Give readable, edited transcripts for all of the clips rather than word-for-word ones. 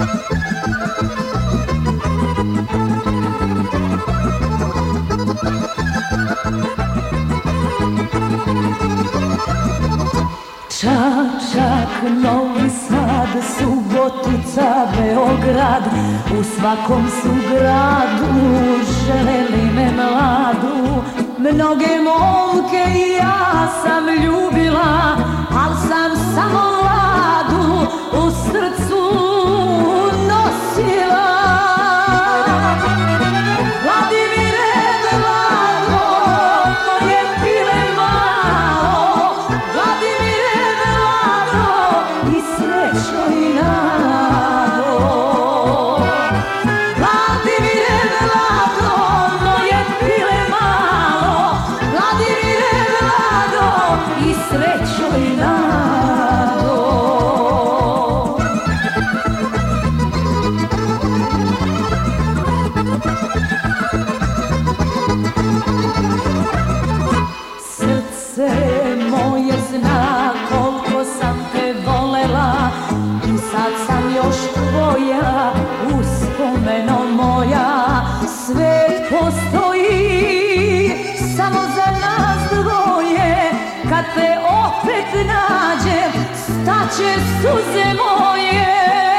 Čačak, Novi Sad, Subotica, Beograd, u svakom su gradu želeli me mladu. Mnoge momke i ja sam ljubila, al sam samo mladu u srcu nosila. Vladimire Vlado, moje pile malo, Vladimire Vlado, i srećo i nado. Vladimire Vlado, moje pile malo, Vladimire Vlado, i srećo i nado. Srce moje zna koliko sam te volela i sad sam još tvoja, uspomeno moja. Svet postoji samo za nas dvoje, kad te opet nađem staće suze moje.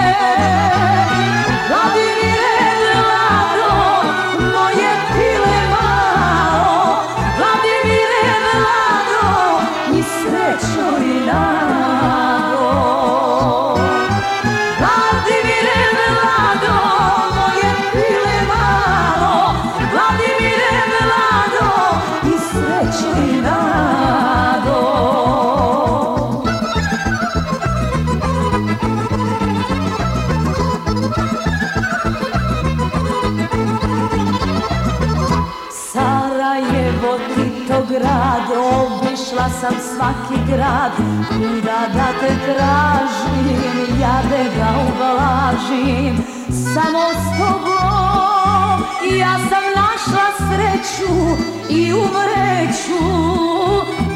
Vladimire Vlado, moje pile malo, Vladimire Vlado, i srećo i nado. Vladimire Vlado, moje pile malo, Vladimire Vlado, i srećo i nado. Sarajevo, Titograd, obišla sam svaki grad. Kuda da te tražim, ja da ga ublažim. Samo s tobom ja sam našla sreću i umreću